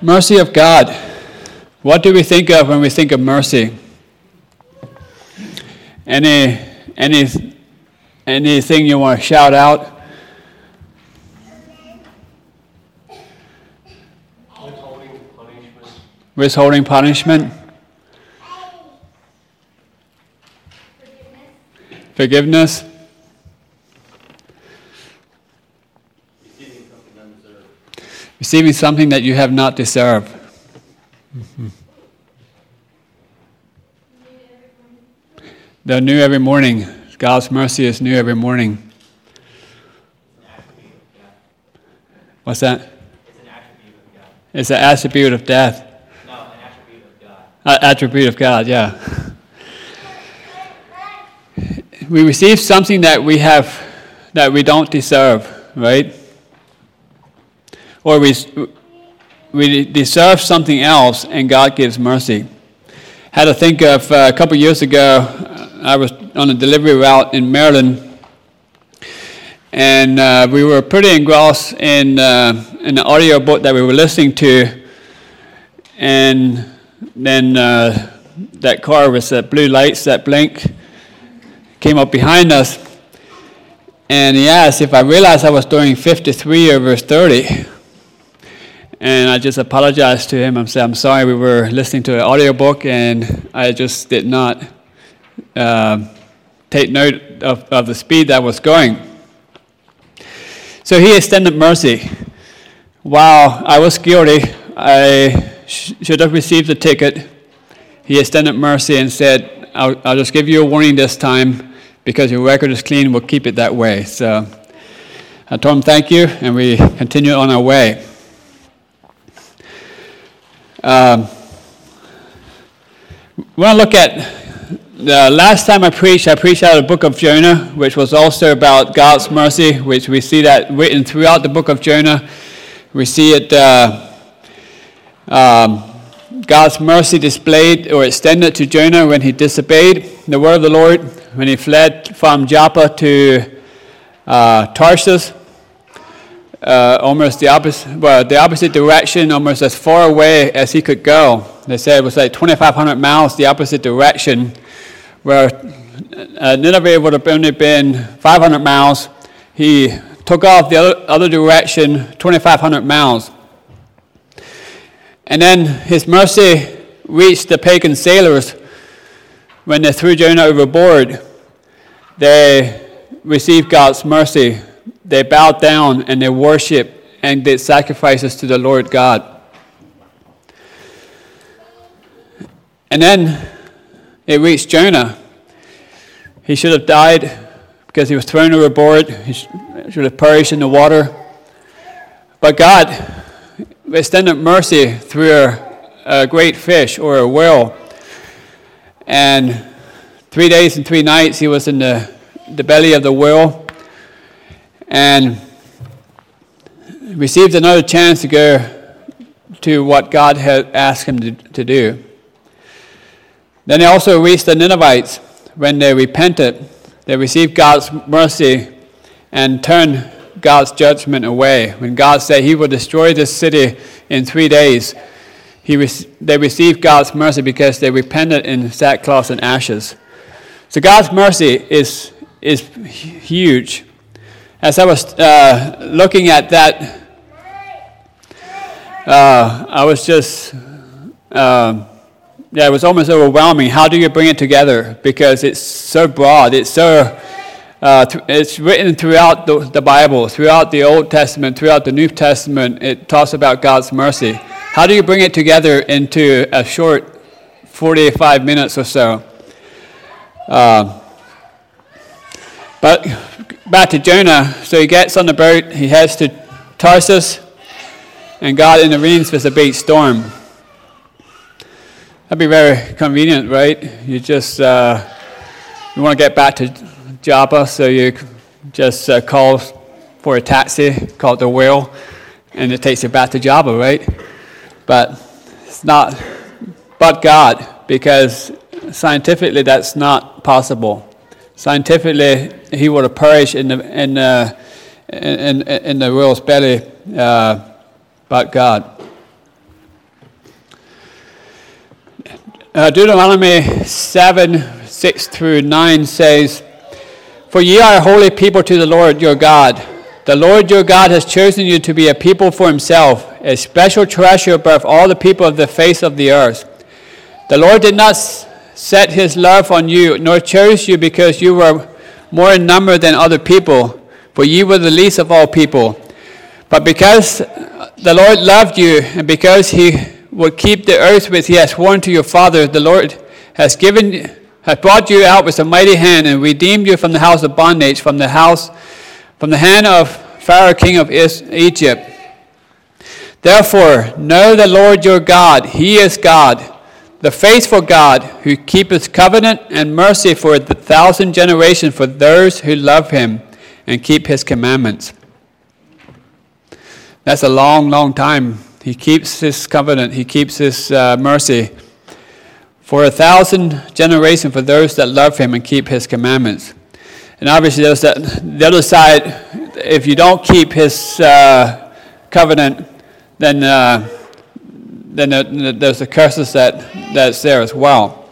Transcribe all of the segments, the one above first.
Mercy of God. What do we think of when we think of mercy? Anything you want to shout out? Withholding punishment. Forgiveness. Receiving something that you have not deserved. Mm-hmm. They're new every morning. God's mercy is new every morning. What's that? It's an attribute of death. No, an attribute of God. Attribute of God, yeah. We receive something that we don't deserve, right? Or we deserve something else, and God gives mercy. Had to think of a couple years ago, I was on a delivery route in Maryland, and we were pretty engrossed in the audio book that we were listening to, and then that car with the blue lights that blink came up behind us, and he asked if I realized I was doing 53 over 30. And I just apologized to him. I said, I'm sorry, we were listening to an audiobook, and I just did not take note of the speed that was going. So he extended mercy. While I was guilty, I should have received a ticket. He extended mercy and said, I'll just give you a warning this time, because your record is clean, we'll keep it that way. So I told him thank you, and we continued on our way. We want to look at the last time I preached out of the book of Jonah, which was also about God's mercy, which we see that written throughout the book of Jonah. We see it, God's mercy displayed or extended to Jonah when he disobeyed the word of the Lord, when he fled from Joppa to Tarshish. Almost the opposite direction, almost as far away as he could go. They said it was like 2,500 miles the opposite direction, where Nineveh would have only been 500 miles. He took off the other direction, 2,500 miles. And then his mercy reached the pagan sailors when they threw Jonah overboard. They received God's mercy. They bowed down and they worshiped and did sacrifices to the Lord God. And then it reached Jonah. He should have died because he was thrown overboard. He should have perished in the water. But God extended mercy through a great fish or a whale. And 3 days and 3 nights he was in the belly of the whale, and received another chance to go to what God had asked him to do. Then he also reached the Ninevites. When they repented, they received God's mercy and turned God's judgment away. When God said he would destroy this city in 3 days, they received God's mercy because they repented in sackcloth and ashes. So God's mercy is huge. As I was looking at that, I was just, it was almost overwhelming. How do you bring it together? Because it's so broad. It's so, it's written throughout the Bible, throughout the Old Testament, throughout the New Testament. It talks about God's mercy. How do you bring it together into a short 45 minutes or so? But back to Jonah. So he gets on the boat, he heads to Tarshish, and God intervenes with a big storm. That'd be very convenient, right? You just, you want to get back to Joppa, so you just call for a taxi called the Whale, and it takes you back to Joppa, right? But it's not, but God, because scientifically that's not possible. Scientifically, he would have perished in the whale's belly, but God. Deuteronomy 7:6-9 says, "For ye are a holy people to the Lord your God. The Lord your God has chosen you to be a people for himself, a special treasure above all the people of the face of the earth. The Lord did not set his love on you, nor chose you because you were more in number than other people, for ye were the least of all people. But because the Lord loved you, and because he would keep the earth which he has sworn to your father, the Lord has brought you out with a mighty hand and redeemed you from the house of bondage, from the hand of Pharaoh king of Egypt. Therefore, know the Lord your God, he is God, the faithful God, who keepeth covenant and mercy for 1,000 generations for those who love him and keep his commandments." That's a long, long time. He keeps his covenant. He keeps his mercy for 1,000 generations for those that love him and keep his commandments. And obviously, there's the other side. If you don't keep his covenant, then there's the curses that's there as well.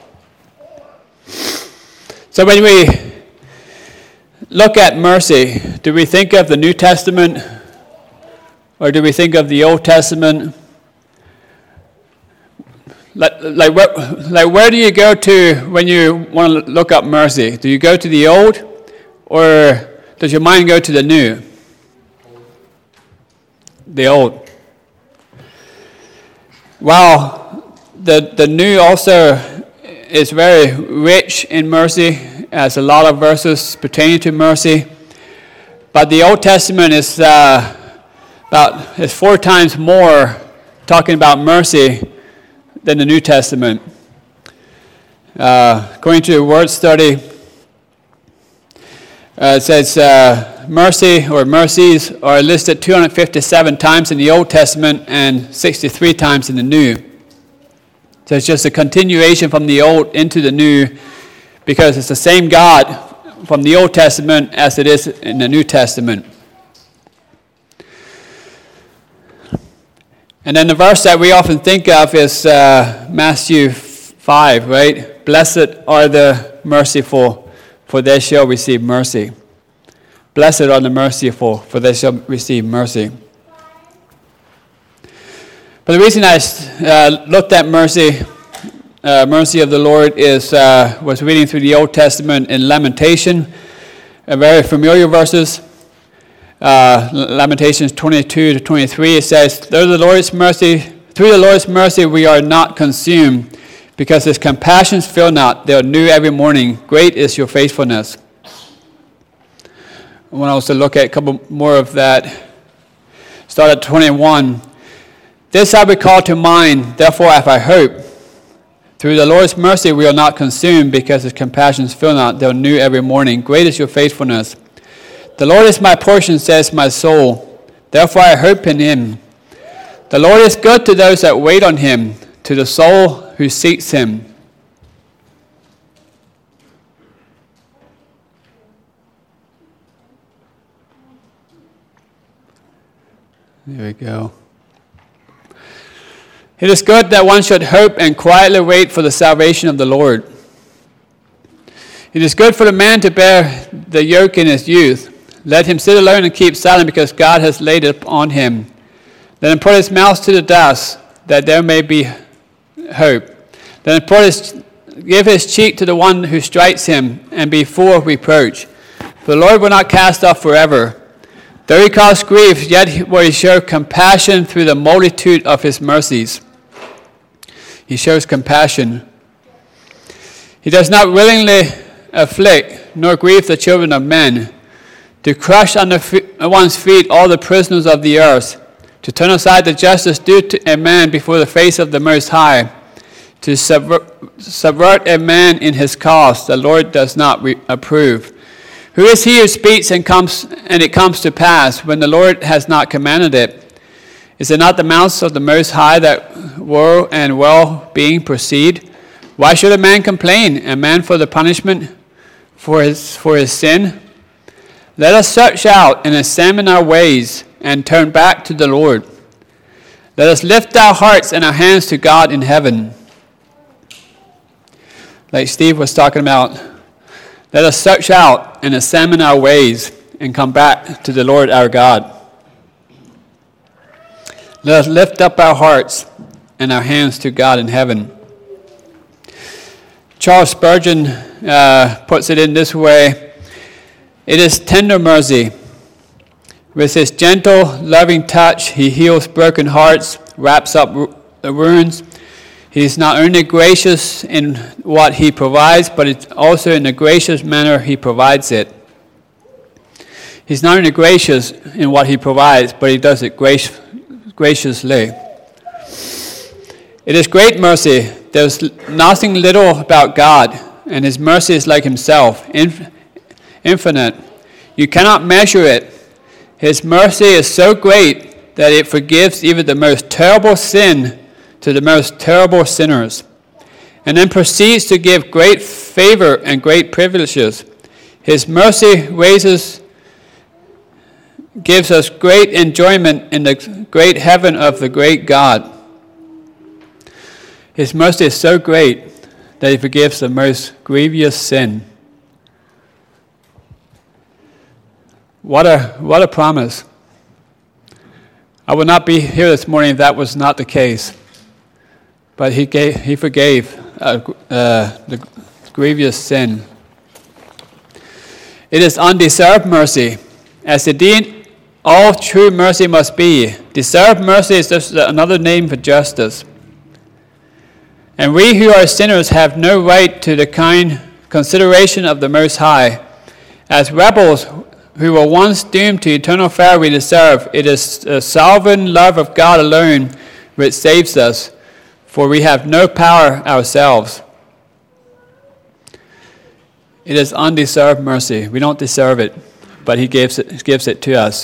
So when we look at mercy, do we think of the New Testament or do we think of the Old Testament? Like where do you go to when you want to look up mercy? Do you go to the Old, or does your mind go to the New? The Old. Well, the New also is very rich in mercy, has a lot of verses pertaining to mercy. But the Old Testament is 4 times more talking about mercy than the New Testament. According to a word study, it says mercy or mercies are listed 257 times in the Old Testament and 63 times in the New. So it's just a continuation from the Old into the New, because it's the same God from the Old Testament as it is in the New Testament. And then the verse that we often think of is Matthew 5, right? Blessed are the merciful, for they shall receive mercy. Blessed are the merciful, for they shall receive mercy. But the reason I looked at mercy of the Lord was reading through the Old Testament in Lamentation, very familiar verses. Lamentations 22-23, it says, through the Lord's mercy we are not consumed, because his compassions fail not. They are new every morning. Great is your faithfulness. I want to also look at a couple more of that. Start at 21. This I recall to mind, therefore have I hope. Through the Lord's mercy we are not consumed, because his compassions fail not. They are new every morning. Great is your faithfulness. The Lord is my portion, says my soul. Therefore I hope in him. The Lord is good to those that wait on him, to the soul who seeks him. There we go. It is good that one should hope and quietly wait for the salvation of the Lord. It is good for the man to bear the yoke in his youth. Let him sit alone and keep silent, because God has laid it on him. Let him put his mouth to the dust, that there may be hope. Let him give his cheek to the one who strikes him, and be full of reproach. For the Lord will not cast off forever. Though he cause grief, yet will he show compassion through the multitude of his mercies. He shows compassion. He does not willingly afflict, nor grieve the children of men, to crush under one's feet all the prisoners of the earth, to turn aside the justice due to a man before the face of the Most High, to subvert a man in his cause, the Lord does not approve. Who is he who speaks and it comes to pass, when the Lord has not commanded it? Is it not the mouths of the Most High that woe and well-being proceed? Why should a man complain, a man for the punishment for his sin? Let us search out and examine our ways, and turn back to the Lord. Let us lift our hearts and our hands to God in heaven. like Steve was talking about, let us search out and examine our ways and come back to the Lord our God. Let us lift up our hearts and our hands to God in heaven. Charles Spurgeon puts it in this way: it is tender mercy. With his gentle, loving touch, he heals broken hearts, wraps up wounds. He is not only gracious in what he provides, but it's also in a gracious manner he provides it. He's not only gracious in what he provides, but he does it graciously. It is great mercy. There's nothing little about God, and his mercy is like himself, infinite. You cannot measure it. His mercy is so great that it forgives even the most terrible sin to the most terrible sinners, and then proceeds to give great favor and great privileges. His mercy gives us great enjoyment in the great heaven of the great God. His mercy is so great that he forgives the most grievous sin. What a promise. I would not be here this morning if that was not the case. But he forgave the grievous sin. It is undeserved mercy, as indeed all true mercy must be. Deserved mercy is just another name for justice. And we who are sinners have no right to the kind consideration of the Most High. As rebels who were once doomed to eternal fire we deserve, it is the sovereign love of God alone which saves us, for we have no power ourselves. It is undeserved mercy. We don't deserve it, but he gives it to us.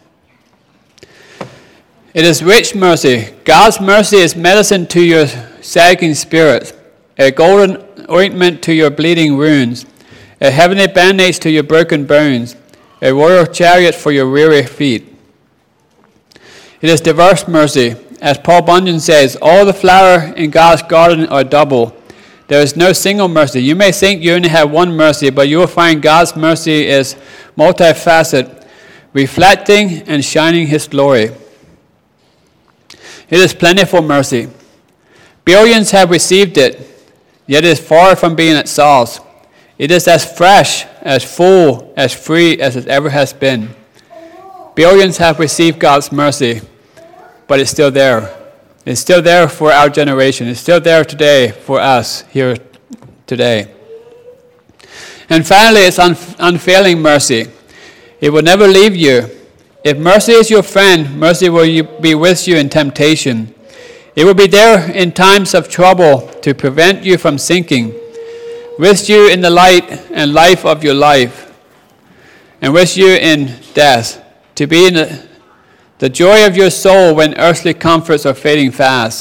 It is rich mercy. God's mercy is medicine to your sagging spirit, a golden ointment to your bleeding wounds, a heavenly bandage to your broken bones, a royal chariot for your weary feet. It is diverse mercy. As Paul Bunyan says, all the flower in God's garden are double. There is no single mercy. You may think you only have one mercy, but you will find God's mercy is multifaceted, reflecting and shining his glory. It is plentiful mercy. Billions have received it, yet it is far from being exhausted. It is as fresh, as full, as free as it ever has been. Billions have received God's mercy, but it's still there. It's still there for our generation. It's still there today for us here today. And finally, it's unfailing mercy. It will never leave you. If mercy is your friend, mercy will be with you in temptation. It will be there in times of trouble to prevent you from sinking, with you in the light and life of your life, and with you in death, to be in the joy of your soul when earthly comforts are fading fast.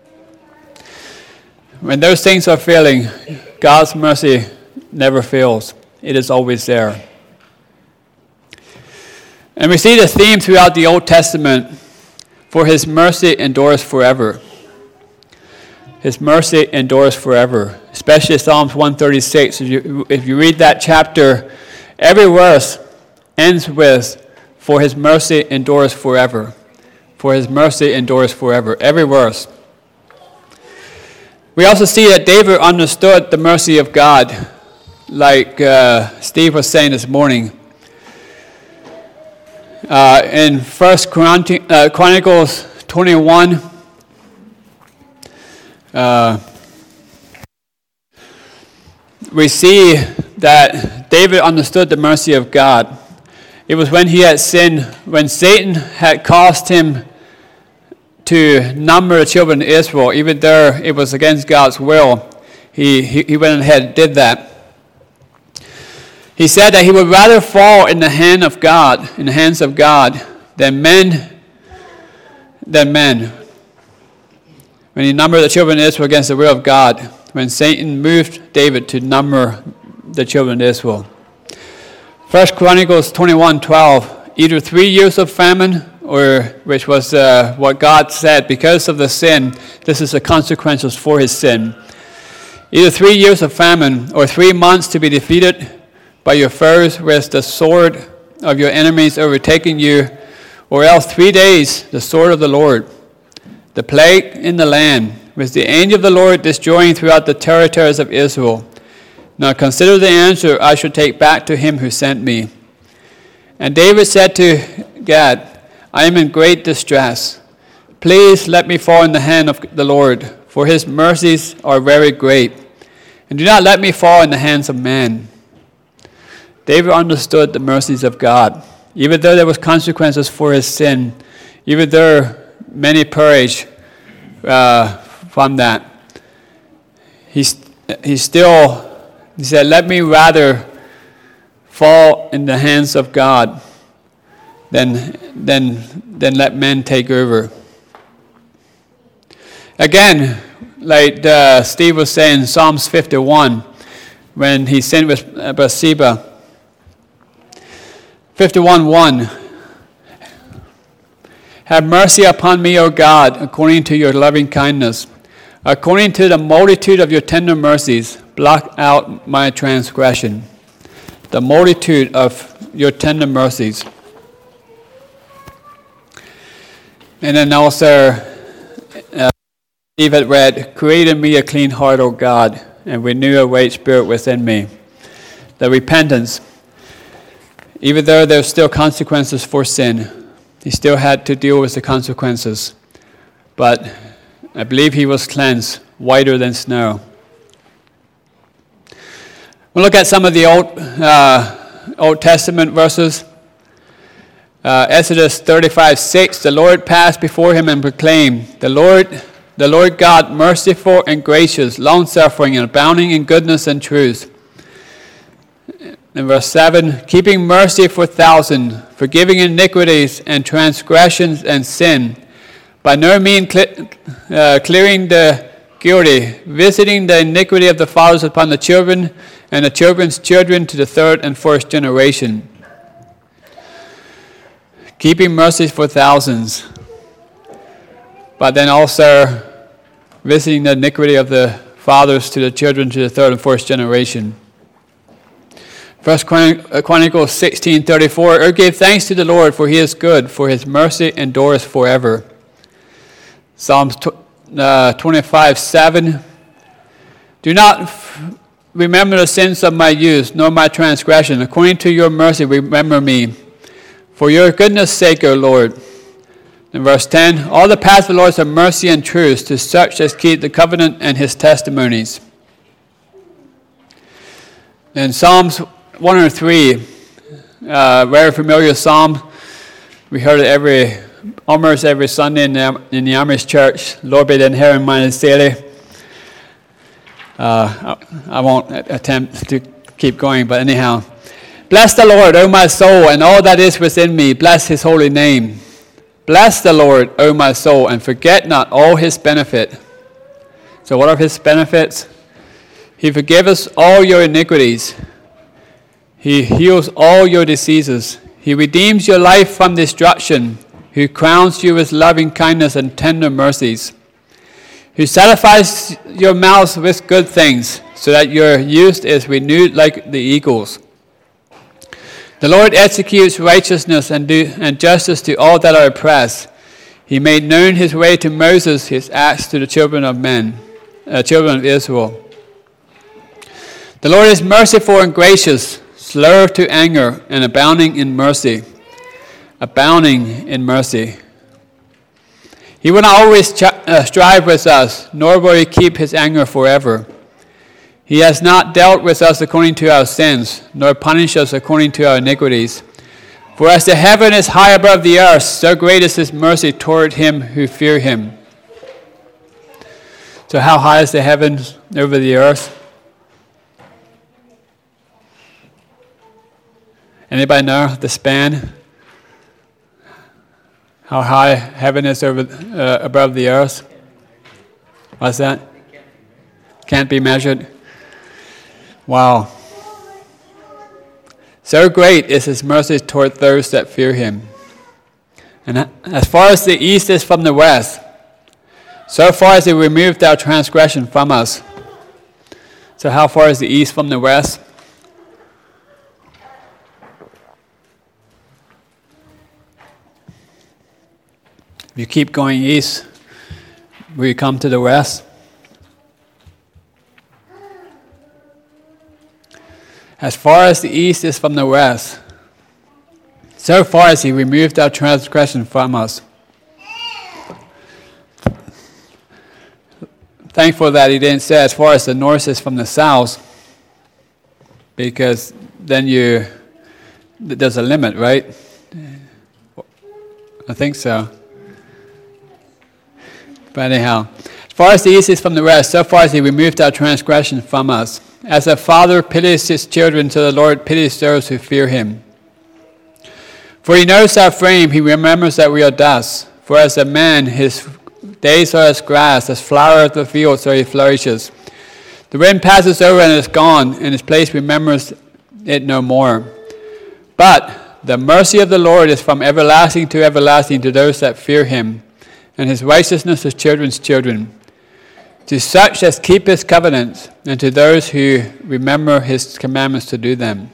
When those things are failing, God's mercy never fails. It is always there. And we see the theme throughout the Old Testament, for his mercy endures forever. His mercy endures forever. Especially Psalms 136. If you read that chapter, every verse ends with, for his mercy endures forever. For his mercy endures forever. Every verse. We also see that David understood the mercy of God, like Steve was saying this morning. In 1 Chronicles 21, we see that David understood the mercy of God. It was when he had sinned, when Satan had caused him to number the children of Israel, even though it was against God's will, he went ahead and did that. He said that he would rather fall in the hands of God than men. When he numbered the children of Israel against the will of God, when Satan moved David to number the children of Israel. 1 Chronicles 21:12, either 3 years of famine, or which was what God said, because of the sin, this is the consequences for his sin. either 3 years of famine or 3 months to be defeated by your foes with the sword of your enemies overtaking you, or else 3 days the sword of the Lord, the plague in the land, with the angel of the Lord destroying throughout the territories of Israel. Now consider the answer I should take back to him who sent me. And David said to Gad, I am in great distress. Please let me fall in the hand of the Lord, for his mercies are very great. And do not let me fall in the hands of man. David understood the mercies of God. Even though there was consequences for his sin, even though many perished from that, he said, let me rather fall in the hands of God than let men take over. Again, like Steve was saying, Psalms 51, when he sinned with Bathsheba. 51:1. Have mercy upon me, O God, according to your loving kindness. According to the multitude of your tender mercies, blot out my transgression. The multitude of your tender mercies. And then also, David read, create in me a clean heart, O God, and renew a right spirit within me. The repentance. Even though there's still consequences for sin, he still had to deal with the consequences. But I believe he was cleansed, whiter than snow. We'll look at some of the Old Testament verses. Exodus 35:6, the Lord passed before him and proclaimed, the Lord God, merciful and gracious, long-suffering and abounding in goodness and truth. In verse 7, keeping mercy for thousands, forgiving iniquities and transgressions and sin, by no means clearing the guilty, visiting the iniquity of the fathers upon the children and the children's children to the third and fourth generation. Keeping mercy for thousands, but then also visiting the iniquity of the fathers to the children to the third and fourth generation. 1 Chronicles 16:34, O give thanks to the Lord, for he is good, for his mercy endures forever. Psalms 25:7, do not remember the sins of my youth, nor my transgression. According to your mercy, remember me. For your goodness' sake, O Lord. In verse 10, all the paths of the Lord are mercy and truth to such as keep the covenant and his testimonies. In Psalms 103, very familiar psalm. We heard it almost every Sunday in the Amish church. Lord be den Herren meine Seele. I won't attempt to keep going, but anyhow. Bless the Lord, O my soul, and all that is within me. Bless his holy name. Bless the Lord, O my soul, and forget not all his benefit. So what are his benefits? He forgives all your iniquities. He heals all your diseases. He redeems your life from destruction. Who crowns you with loving kindness and tender mercies. Who satisfies your mouth with good things, so that your youth is renewed like the eagles. The Lord executes righteousness and justice to all that are oppressed. He made known his way to Moses, his acts to the children of children of Israel. The Lord is merciful and gracious, slow to anger, and abounding in mercy. Abounding in mercy. He will not always strive with us, nor will he keep his anger forever. He has not dealt with us according to our sins, nor punished us according to our iniquities. For as the heaven is high above the earth, so great is his mercy toward him who fear him. So how high is the heavens over the earth? Anybody know the span? How high heaven is above the earth? What's that? Can't be measured. Wow. So great is his mercy toward those that fear him. And as far as the east is from the west, so far as he removed our transgression from us. So how far is the east from the west? If you keep going east, will you come to the west? As far as the east is from the west, so far as he removed our transgression from us. Thankful that he didn't say as far as the north is from the south, because then there's a limit, right? I think so. But anyhow, as far as the east is from the west, so far as he removed our transgression from us. As a father pities his children, so the Lord pities those who fear him. For he knows our frame, he remembers that we are dust. For as a man, his days are as grass, as flower of the field, so he flourishes. The wind passes over and is gone, and his place remembers it no more. But the mercy of the Lord is from everlasting to those that fear him, and his righteousness to children's children, to such as keep his covenants, and to those who remember his commandments to do them.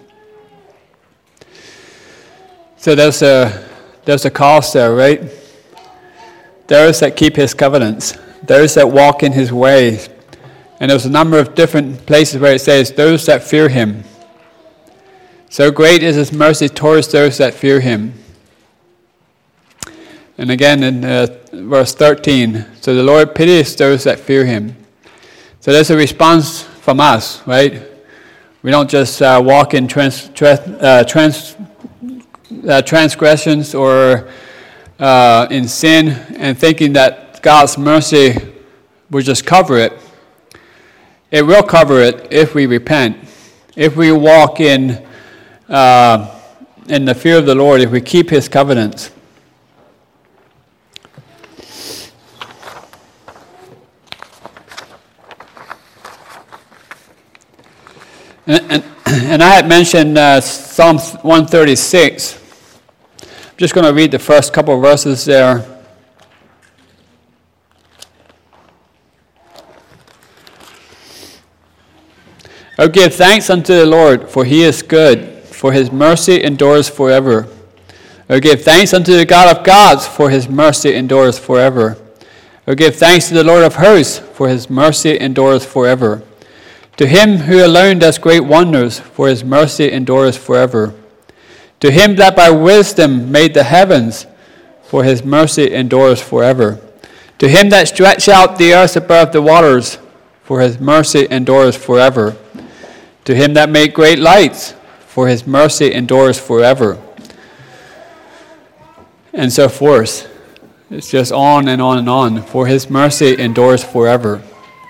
So there's a cost there, right? Those that keep his covenants, those that walk in his ways. And there's a number of different places where it says, those that fear him. So great is his mercy towards those that fear him. And again in verse 13, so the Lord pities those that fear him. So there's a response from us, right? We don't just walk in transgressions or in sin and thinking that God's mercy will just cover it. It will cover it if we repent. If we walk in the fear of the Lord, if we keep his covenants. And I had mentioned Psalm 136. I'm just going to read the first couple of verses there. Oh, give thanks unto the Lord, for he is good, for his mercy endures forever. Oh, give thanks unto the God of gods, for his mercy endures forever. Oh, give thanks to the Lord of hosts, for his mercy endures forever. To him who alone does great wonders, for his mercy endures forever. To him that by wisdom made the heavens, for his mercy endures forever. To him that stretched out the earth above the waters, for his mercy endures forever. To him that made great lights, for his mercy endures forever. And so forth. It's just on and on and on. For his mercy endures forever.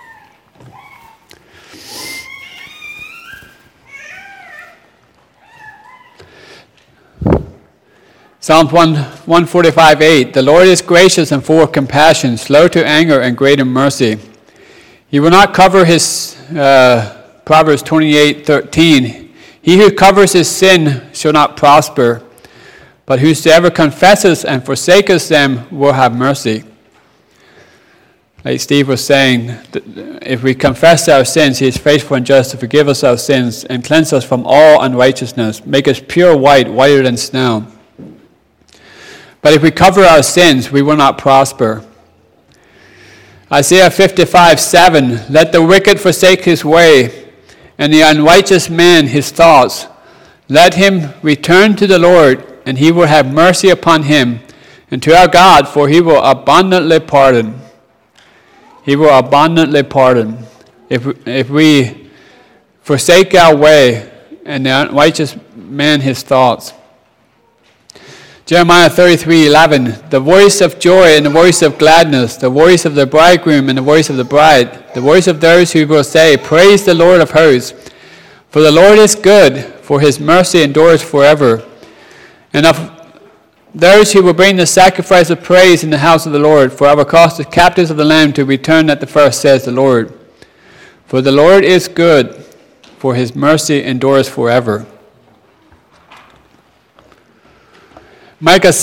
Psalm 145:8. The Lord is gracious and full of compassion, slow to anger and great in mercy. He will not cover his, Proverbs 28:13. He who covers his sin shall not prosper, but whosoever confesses and forsakes them will have mercy. Like Steve was saying, if we confess our sins, he is faithful and just to forgive us our sins and cleanse us from all unrighteousness, make us pure white, whiter than snow. But if we cover our sins, we will not prosper. Isaiah 55:7, let the wicked forsake his way, and the unrighteous man his thoughts. Let him return to the Lord, and he will have mercy upon him, and to our God, for he will abundantly pardon. He will abundantly pardon. If we forsake our way, and the unrighteous man his thoughts. Jeremiah 33:11, the voice of joy and the voice of gladness, the voice of the bridegroom and the voice of the bride, the voice of those who will say, praise the Lord of hosts. For the Lord is good, for his mercy endures forever. And of those who will bring the sacrifice of praise in the house of the Lord, for I will cause the captives of the land to return at the first, says the Lord. For the Lord is good, for his mercy endures forever. Micah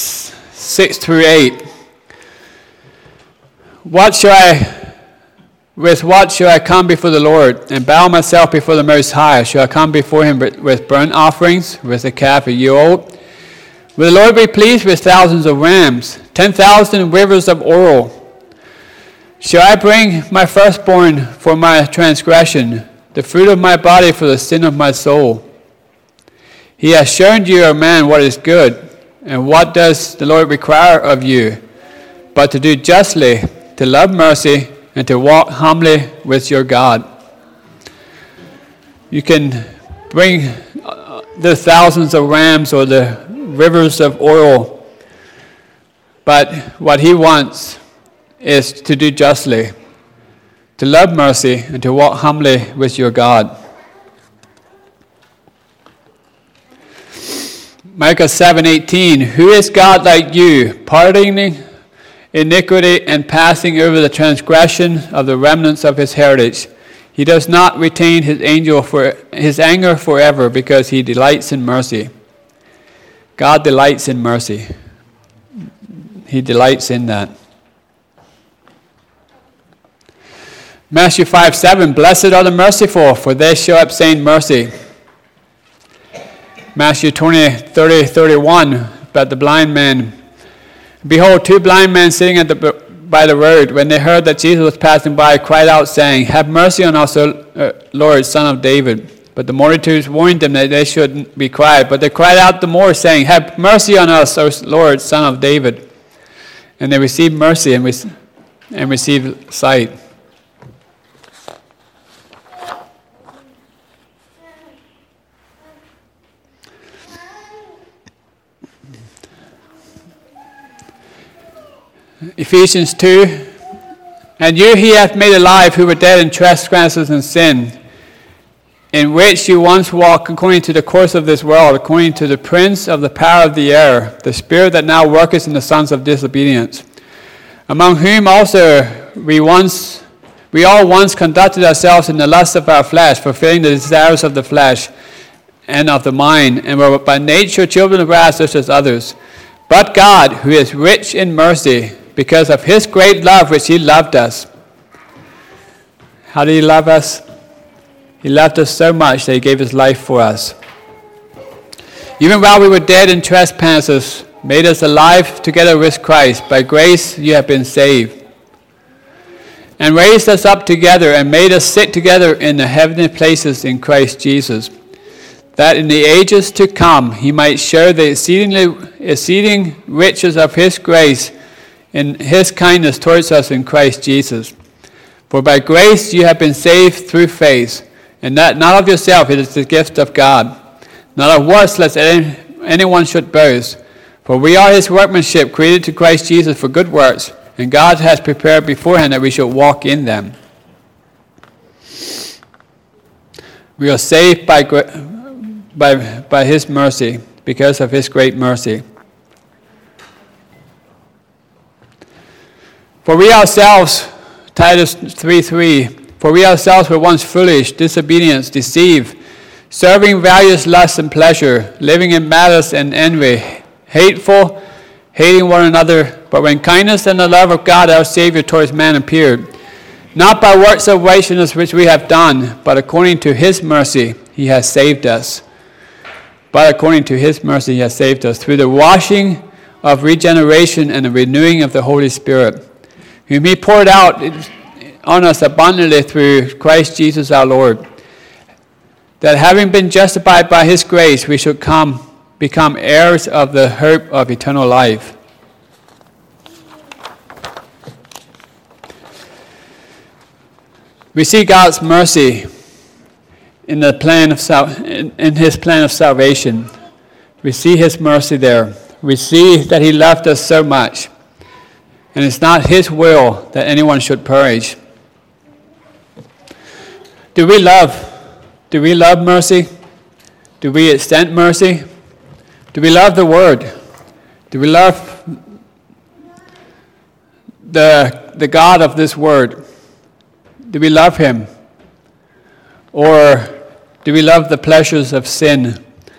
6:6-8. What shall I With what shall I come before the Lord, and bow myself before the Most High? Shall I come before him with burnt offerings, with a calf a year old? Will the Lord be pleased with thousands of rams, 10,000 rivers of oil? Shall I bring my firstborn for my transgression, the fruit of my body for the sin of my soul? He has shown you, O man, what is good, and what does the Lord require of you, but to do justly, to love mercy, and to walk humbly with your God. You can bring the thousands of rams or the rivers of oil, but what he wants is to do justly, to love mercy, and to walk humbly with your God. Micah 7:18, who is God like you, pardoning iniquity and passing over the transgression of the remnants of his heritage? He does not retain his anger forever, because he delights in mercy. God delights in mercy. He delights in that. Matthew 5:7, blessed are the merciful, for they shall obtain mercy. Matthew 20:30-31, about the blind man. Behold, two blind men sitting by the road, when they heard that Jesus was passing by, cried out, saying, have mercy on us, O Lord, Son of David. But the multitudes warned them that they shouldn't be quiet. But they cried out the more, saying, have mercy on us, O Lord, Son of David. And they received mercy and received sight. Ephesians 2, and you he hath made alive, who were dead in trespasses and sin, in which you once walked according to the course of this world, according to the prince of the power of the air, the spirit that now worketh in the sons of disobedience, among whom also we all once conducted ourselves in the lust of our flesh, fulfilling the desires of the flesh and of the mind, and were by nature children of wrath, such as others. But God, who is rich in mercy, because of his great love which he loved us. How did he love us? He loved us so much that he gave his life for us. Even while we were dead in trespasses, made us alive together with Christ. By grace you have been saved. And raised us up together and made us sit together in the heavenly places in Christ Jesus, that in the ages to come he might show the exceeding riches of his grace in his kindness towards us in Christ Jesus. For by grace you have been saved through faith, and that not of yourself, it is the gift of God, not of works, lest anyone should boast. For we are his workmanship, created to Christ Jesus for good works, and God has prepared beforehand that we should walk in them. We are saved by his mercy, because of his great mercy. For we ourselves, Titus 3:3, for we ourselves were once foolish, disobedient, deceived, serving various lusts and pleasure, living in malice and envy, hateful, hating one another. But when kindness and the love of God our Savior towards man appeared, not by works of righteousness which we have done, but according to his mercy he has saved us. But according to his mercy he has saved us through the washing of regeneration and the renewing of the Holy Spirit, whom he poured out on us abundantly through Christ Jesus our Lord, that having been justified by his grace, we should become heirs of the hope of eternal life. We see God's mercy in the plan of in his plan of salvation. We see his mercy there. We see that he loved us so much. And it's not his will that anyone should perish. Do we love mercy? Do we extend mercy? Do we love the Word? Do we love the God of this Word? Do we love him? Or do we love the pleasures of sin?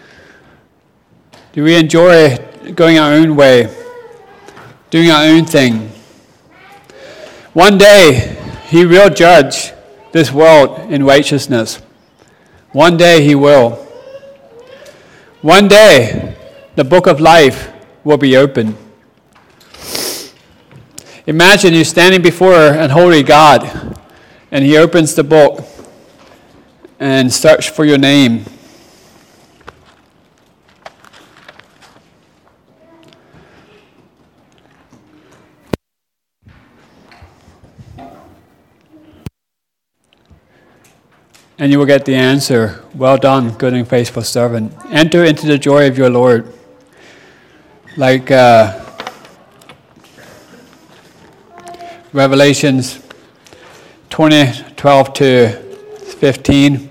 Do we enjoy going our own way, doing our own thing? One day, He will judge this world in righteousness. One day he will. One day the book of life will be opened. Imagine you standing before an holy God, and he opens the book and search for your name. And you will get the answer, well done, good and faithful servant. Enter into the joy of your Lord. Like Revelations 20:12 to 15.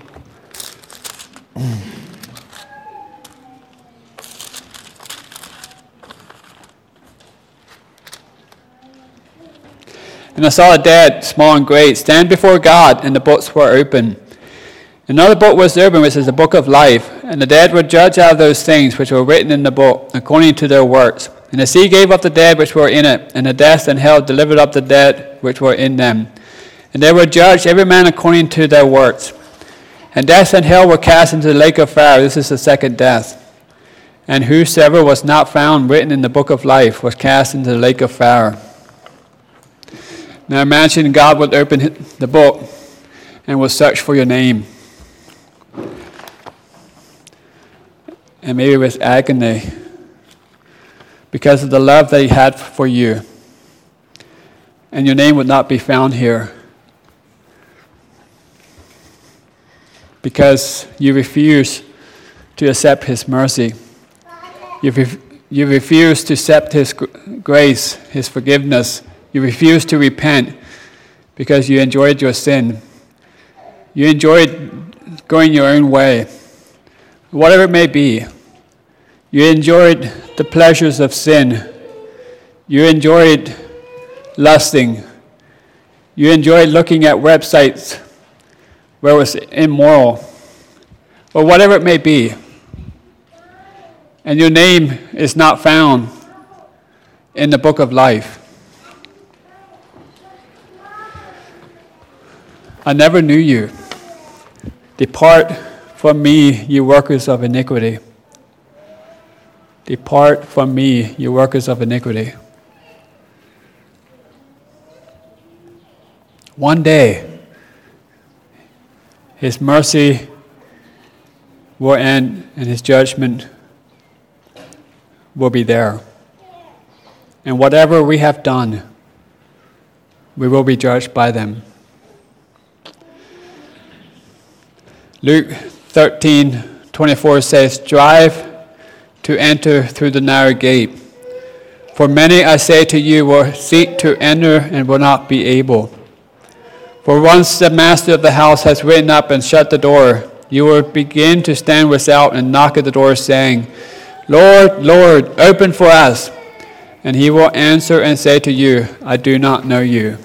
And I saw the dead, small and great, stand before God, and the books were open. Another book was opened, which is the book of life, and the dead were judged out of those things which were written in the book, according to their works. And the sea gave up the dead which were in it, and the death and hell delivered up the dead which were in them. And they were judged, every man according to their works. And death and hell were cast into the lake of fire. This is the second death. And whosoever was not found written in the book of life was cast into the lake of fire. Now imagine God would open the book and will search for your name. And maybe with agony, because of the love that he had for you. And your name would not be found here, because you refuse to accept his mercy. You refuse to accept his grace, his forgiveness. You refuse to repent because you enjoyed your sin. You enjoyed going your own way, whatever it may be. You enjoyed the pleasures of sin. You enjoyed lusting. You enjoyed looking at websites where it was immoral, or whatever it may be. And your name is not found in the book of life. I never knew you. Depart from me, you workers of iniquity. Depart from me, you workers of iniquity. One day, his mercy will end and his judgment will be there. And whatever we have done, we will be judged by them. Luke 13:24 says, "Strive to enter through the narrow gate. For many, I say to you, will seek to enter and will not be able. For once the master of the house has written up and shut the door, you will begin to stand without and knock at the door, saying, Lord, Lord, open for us. And he will answer and say to you, I do not know you.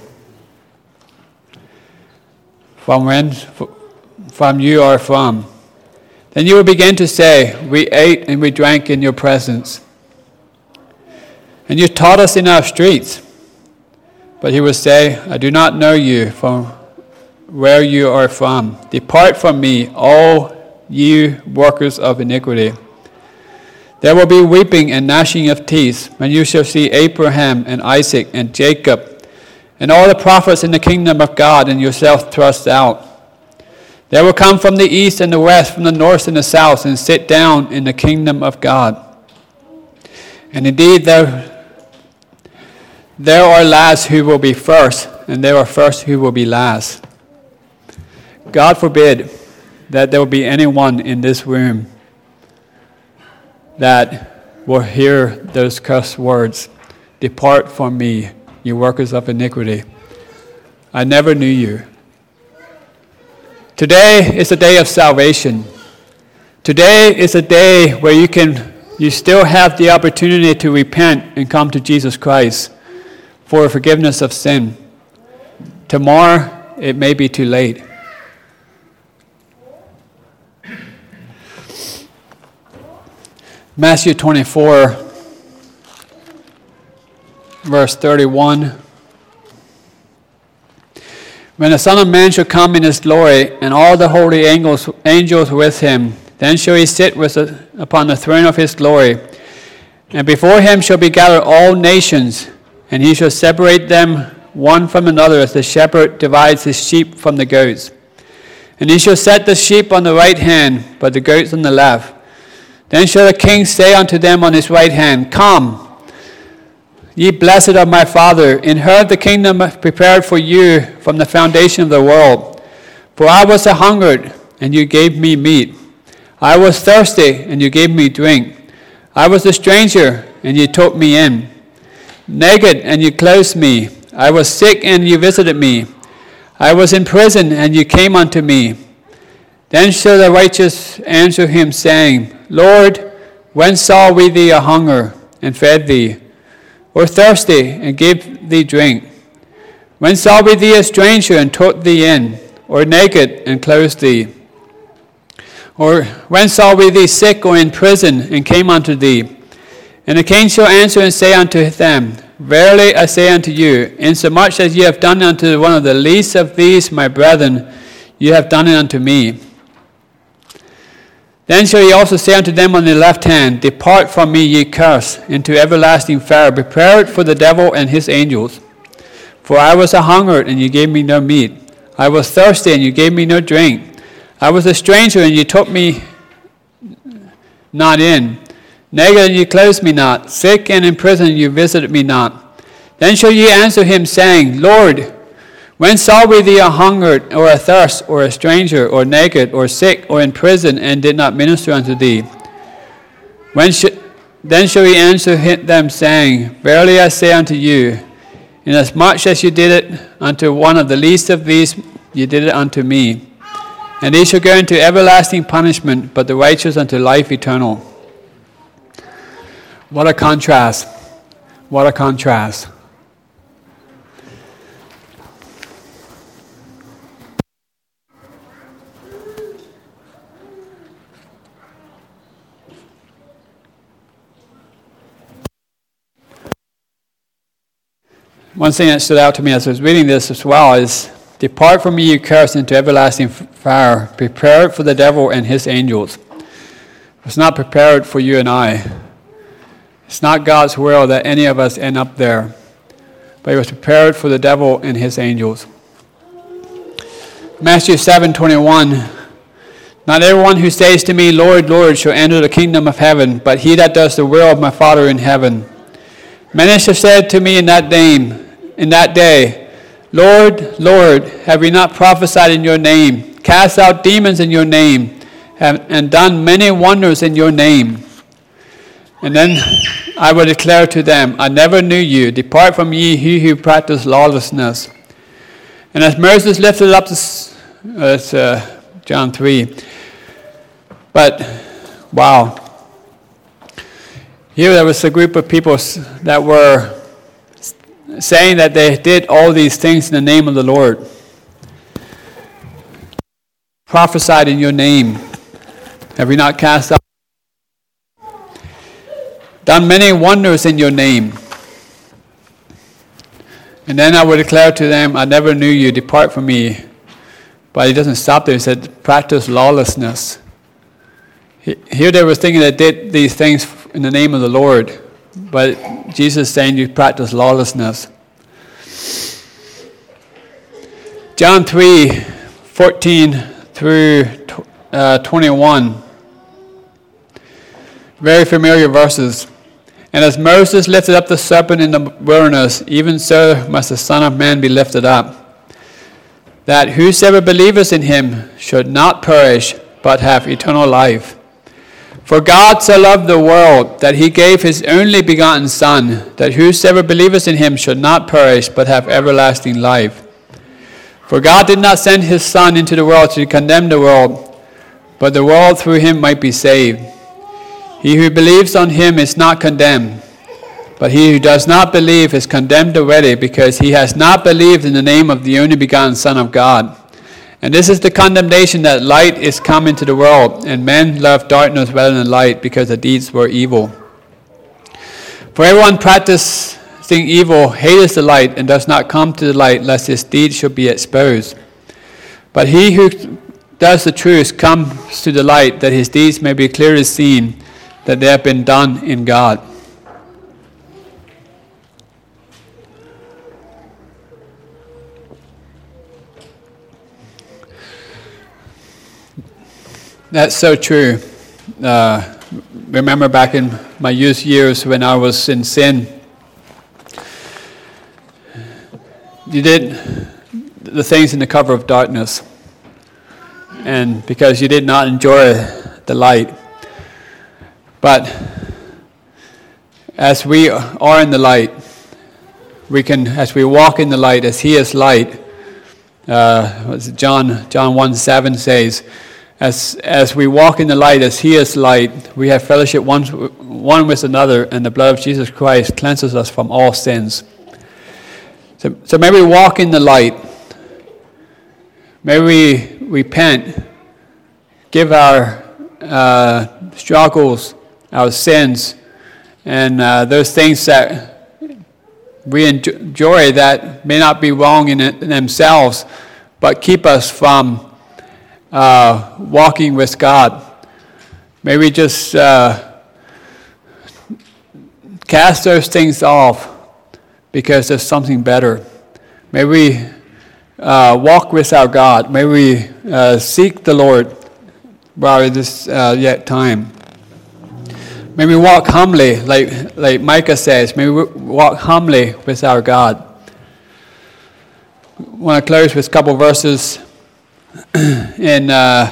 From when? From you are from. Then you will begin to say, we ate and we drank in your presence. And you taught us in our streets. But he will say, I do not know you from where you are from. Depart from me, all you workers of iniquity. There will be weeping and gnashing of teeth when you shall see Abraham and Isaac and Jacob and all the prophets in the kingdom of God and yourself thrust out. They will come from the east and the west, from the north and the south, and sit down in the kingdom of God. And indeed, there are last who will be first, and there are first who will be last. God forbid that there will be anyone in this room that will hear those cursed words, depart from me, you workers of iniquity. I never knew you. Today is a day of salvation. Today is a day where you still have the opportunity to repent and come to Jesus Christ for forgiveness of sin. Tomorrow, it may be too late. Matthew 24, verse 31. When the Son of Man shall come in his glory, and all the holy angels with him, then shall he sit upon the throne of his glory. And before him shall be gathered all nations, and he shall separate them one from another, as the shepherd divides his sheep from the goats. And he shall set the sheep on the right hand, but the goats on the left. Then shall the king say unto them on his right hand, Come, ye blessed of my Father, inherit the kingdom prepared for you from the foundation of the world. For I was a hungered, and you gave me meat. I was thirsty, and you gave me drink. I was a stranger, and you took me in. Naked, and you clothed me. I was sick, and you visited me. I was in prison, and you came unto me. Then shall the righteous answer him, saying, Lord, when saw we thee a hunger, and fed thee, or thirsty, and gave thee drink? When saw we thee a stranger, and took thee in, or naked, and clothed thee? Or when saw we thee sick, or in prison, and came unto thee? And the king shall answer and say unto them, Verily I say unto you, insomuch as ye have done unto one of the least of these my brethren, ye have done it unto me. Then shall he also say unto them on the left hand, Depart from me, ye cursed, into everlasting fire, prepared for the devil and his angels. For I was a hungered, and you gave me no meat. I was thirsty, and you gave me no drink. I was a stranger, and you took me not in. Naked, and you clothed me not. Sick and in prison, and you visited me not. Then shall ye answer him, saying, Lord, when saw we thee a hungered, or athirst, or a stranger, or naked, or sick, or in prison, and did not minister unto thee? Then shall he answer them, saying, Verily I say unto you, inasmuch as you did it unto one of the least of these, you did it unto me. And they shall go into everlasting punishment, but the righteous unto life eternal. What a contrast. What a contrast. One thing that stood out to me as I was reading this as well is, Depart from me, you cursed, into everlasting fire, prepared for the devil and his angels. It's not prepared for you and I. It's not God's will that any of us end up there, but it was prepared for the devil and his angels. Matthew 7:21. Not everyone who says to me, Lord, Lord, shall enter the kingdom of heaven, but he that does the will of my Father in heaven. Many shall say to me in that day, Lord, Lord, have we not prophesied in your name, cast out demons in your name, and done many wonders in your name? And then I will declare to them, I never knew you. Depart from ye, he who practice lawlessness. And as Moses lifted up John 3. But, wow. Here there was a group of people that were saying that they did all these things in the name of the Lord. Prophesied in your name. Have we not cast out? Done many wonders in your name. And then I will declare to them, I never knew you, depart from me. But he doesn't stop there. He said, practice lawlessness. Here they were thinking they did these things in the name of the Lord. But Jesus is saying you practice lawlessness. John 3:14 through 21. Very familiar verses. And as Moses lifted up the serpent in the wilderness, even so must the Son of Man be lifted up, that whosoever believeth in him should not perish, but have eternal life. For God so loved the world, that he gave his only begotten Son, that whosoever believeth in him should not perish, but have everlasting life. For God did not send his Son into the world to condemn the world, but the world through him might be saved. He who believes on him is not condemned, but he who does not believe is condemned already, because he has not believed in the name of the only begotten Son of God. And this is the condemnation, that light is come into the world, and men love darkness rather than light, because the deeds were evil. For everyone practices practicing evil hateth the light and does not come to the light, lest his deeds should be exposed. But he who does the truth comes to the light, that his deeds may be clearly seen, that they have been done in God. That's so true. Remember back in my youth years when I was in sin, you did the things in the cover of darkness, and because you did not enjoy the light. But as we are in the light, we can, as we walk in the light, as He is light. John 1:7 says, as we walk in the light, as He is light, we have fellowship one with another, and the blood of Jesus Christ cleanses us from all sins. So may we walk in the light. May we repent, give our struggles, our sins, and those things that we enjoy that may not be wrong in themselves, but keep us from walking with God. May we just cast those things off because there's something better. May we walk with our God. May we seek the Lord while it is yet time. May we walk humbly, like Micah says. May we walk humbly with our God. I want to close with a couple verses in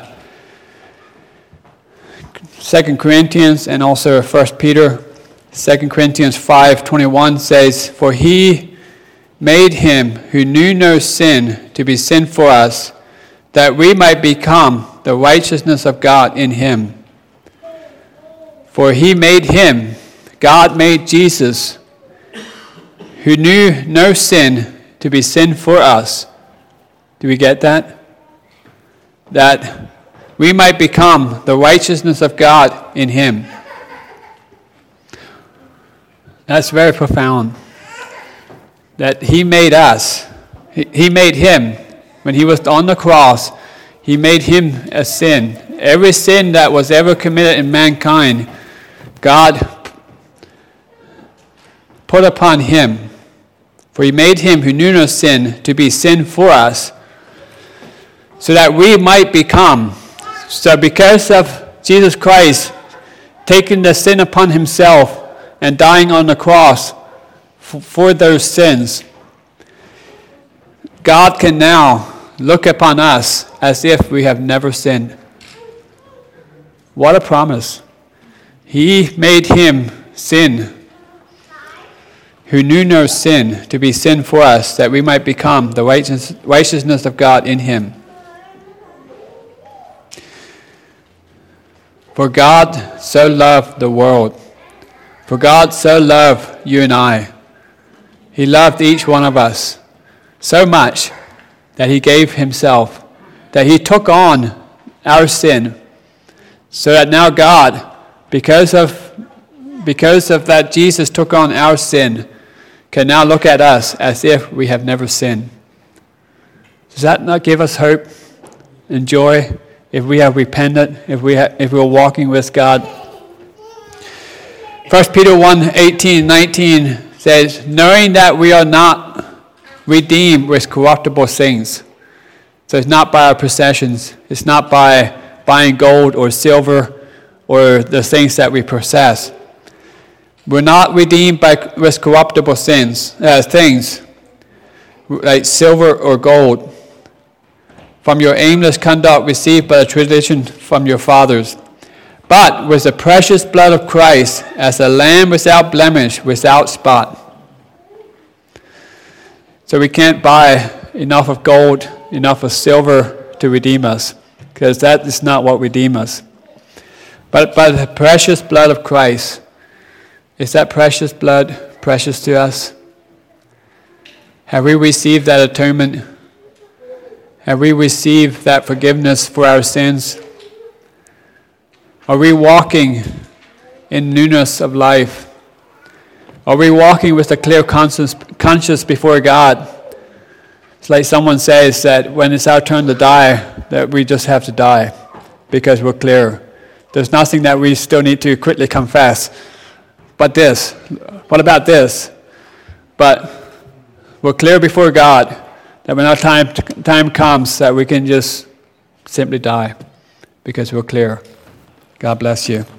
2 Corinthians and also 1 Peter. 2 Corinthians 5:21 says, "For He made Him who knew no sin to be sin for us, that we might become the righteousness of God in Him." For He made Him, God made Jesus, who knew no sin, to be sin for us. Do we get that? That we might become the righteousness of God in Him. That's very profound. That He made us. He made Him. When He was on the cross, He made Him a sin. Every sin that was ever committed in mankind, God put upon Him. For He made Him who knew no sin to be sin for us, so that we might become. So because of Jesus Christ taking the sin upon Himself and dying on the cross for those sins, God can now look upon us as if we have never sinned. What a promise. He made Him sin, who knew no sin, to be sin for us, that we might become the righteousness of God in Him. For God so loved the world. For God so loved you and I. He loved each one of us so much that He gave Himself, that He took on our sin, so that now God, because of that Jesus took on our sin, can now look at us as if we have never sinned. Does that not give us hope and joy if we have repented, if we're walking with God? 1 Peter 1:18-19 says, "Knowing that we are not redeemed with corruptible things." So it's not by our possessions. It's not by buying gold or silver or the things that we possess. We're not redeemed with corruptible things like silver or gold, from your aimless conduct received by the tradition from your fathers, but with the precious blood of Christ, as a lamb without blemish, without spot. So we can't buy enough of gold, enough of silver to redeem us, because that is not what redeems us. But by the precious blood of Christ. Is that precious blood precious to us? Have we received that atonement? Have we received that forgiveness for our sins? Are we walking in newness of life? Are we walking with a clear conscience before God? It's like someone says that when it's our turn to die, that we just have to die because we're clear. There's nothing that we still need to quickly confess. But this, what about this? But we're clear before God that when our time comes that we can just simply die because we're clear. God bless you.